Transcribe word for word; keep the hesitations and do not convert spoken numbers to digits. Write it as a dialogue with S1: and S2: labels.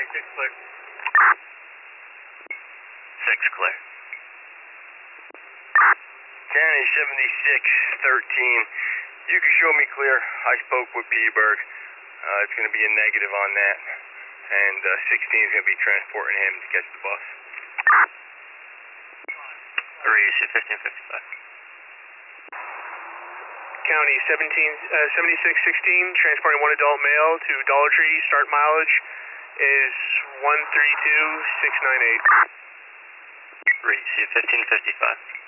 S1: six clear.
S2: six clear.
S3: County seventy-six thirteen. You can show me clear. I spoke with Peterburg. Uh, it's going to be a negative on that. And uh, sixteen is going to be transporting him to catch the bus.
S2: three, C fifteen fifty-five.
S1: County seventeen, uh, seventy-six sixteen, transporting one adult male to Dollar Tree. Start mileage is one three two six nine eight.
S2: three, C fifteen fifty-five.